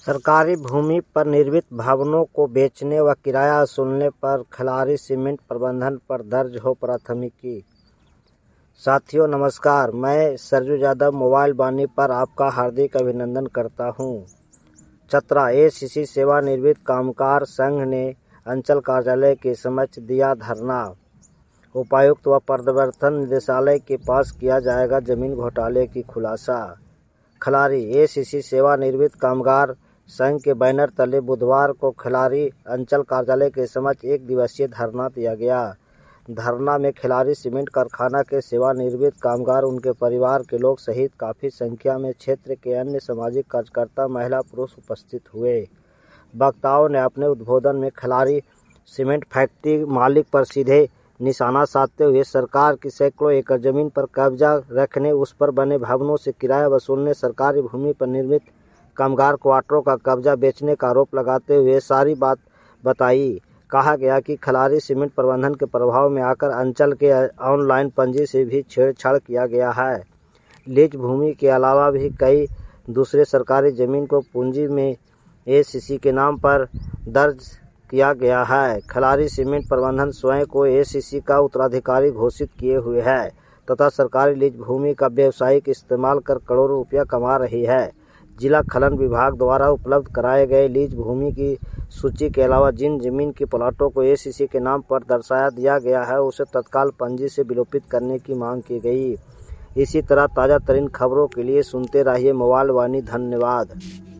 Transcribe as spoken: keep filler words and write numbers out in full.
सरकारी भूमि पर निर्मित भवनों को बेचने व किराया वसूलने पर खलारी सीमेंट प्रबंधन पर दर्ज हो प्राथमिकी। साथियों नमस्कार, मैं सरजू यादव मोबाइल वाणी पर आपका हार्दिक अभिनंदन करता हूं। चतरा एसीसी सेवानिवृत्त कामगार संघ ने अंचल कार्यालय के समक्ष दिया धरना। उपायुक्त व प्रवर्तन निदेशालय के पास किया जाएगा जमीन घोटाले की खुलासा। खलारी एसीसी सेवानिवृत्त कामगार संघ के बैनर तले बुधवार को खलारी अंचल कार्यालय के समक्ष एक दिवसीय धरना दिया गया। धरना में खलारी सीमेंट कारखाना के सेवानिवृत्त कामगार, उनके परिवार के लोग सहित काफी संख्या में क्षेत्र के अन्य सामाजिक कार्यकर्ता, महिला पुरुष उपस्थित हुए। वक्ताओं ने अपने उद्बोधन में खलारी सीमेंट फैक्ट्री मालिक पर सीधे निशाना साधते हुए सरकार की सैकड़ों एकड़ जमीन पर कब्जा रखने, उस पर बने भवनों से किराया वसूलने, सरकारी भूमि पर निर्मित कामगार क्वार्टरों का कब्जा बेचने का आरोप लगाते हुए सारी बात बताई। कहा गया कि खलारी सीमेंट प्रबंधन के प्रभाव में आकर अंचल के ऑनलाइन पंजी से भी छेड़छाड़ किया गया है। लीज भूमि के अलावा भी कई दूसरे सरकारी जमीन को पूंजी में एसीसी के नाम पर दर्ज किया गया है। खलारी सीमेंट प्रबंधन स्वयं को एसीसी का उत्तराधिकारी घोषित किए हुए है तथा सरकारी लीज भूमि का व्यावसायिक इस्तेमाल कर करोड़ों रुपया कमा रही है। जिला खनन विभाग द्वारा उपलब्ध कराए गए लीज भूमि की सूची के अलावा जिन जमीन के प्लाटों को एसीसी के नाम पर दर्शाया दिया गया है, उसे तत्काल पंजी से विलोपित करने की मांग की गई। इसी तरह ताजा तरीन खबरों के लिए सुनते रहिए मोबाइल वाणी। धन्यवाद।